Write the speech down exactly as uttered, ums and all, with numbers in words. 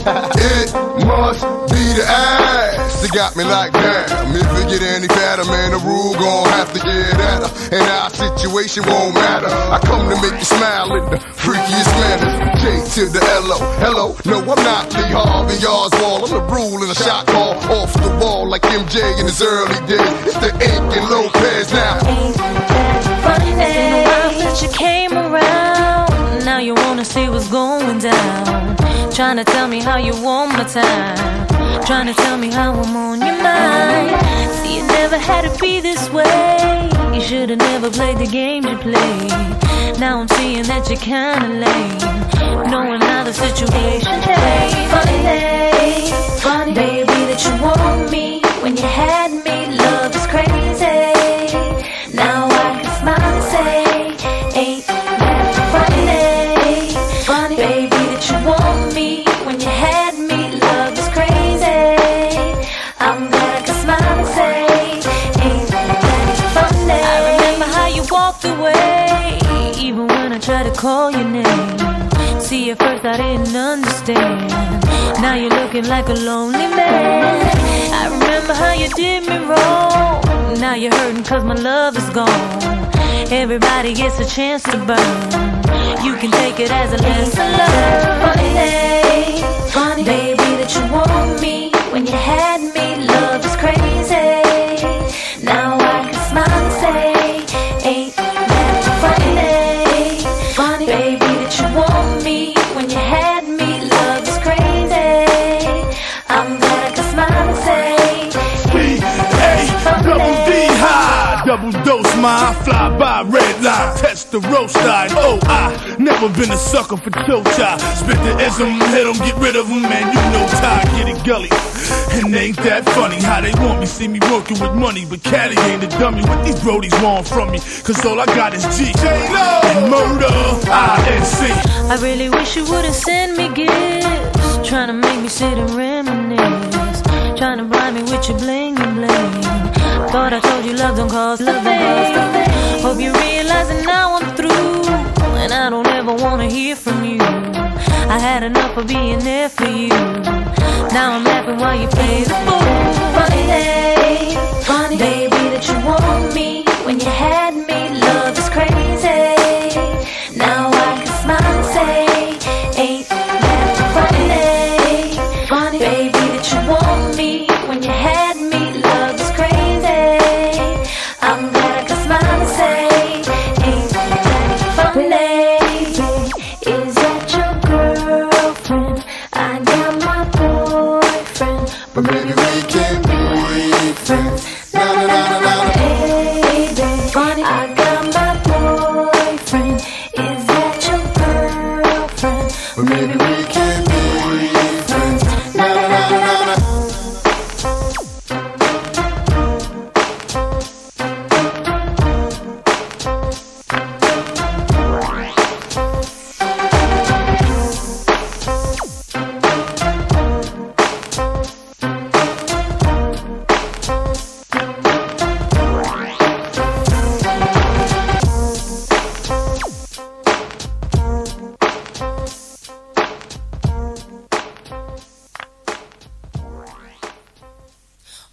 It must be the ass that got me like damn. If it get any fatter, man, the rule gon' have to get at her. And our situation won't matter. I come to make you smile in the freakiest manner. J to the L O, hello. No, I'm not Lee Harvey Oswald. I'm the rule in a shot call off the wall like M J in his early days. It's the Ink and Lopez now. Ain't that funny? It's been a while since you came around. Now you wanna see what's going down. Trying to tell me how you want my time. Trying to tell me how I'm on your mind. See, it never had to be this way. You should've never played the game you played. Now I'm seeing that you're kinda lame, knowing how the situation changed. Funny, funny, baby, that you want me when you had me. Love is crazy. Now I can smile and say, ain't that funny? Funny, baby, that you want me when you had me. Love is crazy. I'm glad I can smile and say, ain't that funny? I remember how you walked away, even when I tried to call your name. See, at first I didn't understand. Now you're looking like a lonely man. I remember how you did me wrong. Now you're hurting cause my love is gone. Everybody gets a chance to burn. You can take it as a lesson learned. Funny, funny, baby, that you want me when you had me. Love is crazy. Now I can smile and say, ain't that funny? Funny, baby, that you want me when you had me. Love is crazy. I'm glad I can smile and say, B A double D high, double dose my fly by red line, test the roast line. Oh, I never been a sucker for toe tie. Spit the ism, hit 'em, get rid of 'em, man. You know Ty, get it gully. And ain't that funny how they want me, see me working with money, but Caddy ain't a dummy. What these brodies want from me? Cause all I got is G and murder, I N C. I really wish you wouldn't send me gifts, trying to make me sit and reminisce, trying to blind me with your bling and bling. Thought I told you love don't cost a thing. Hope you realize that now I'm through, and I don't ever wanna hear from you. I had enough of being there for you. Now I'm laughing while you play the fool. Funny, funny, baby, that you want me when you had me.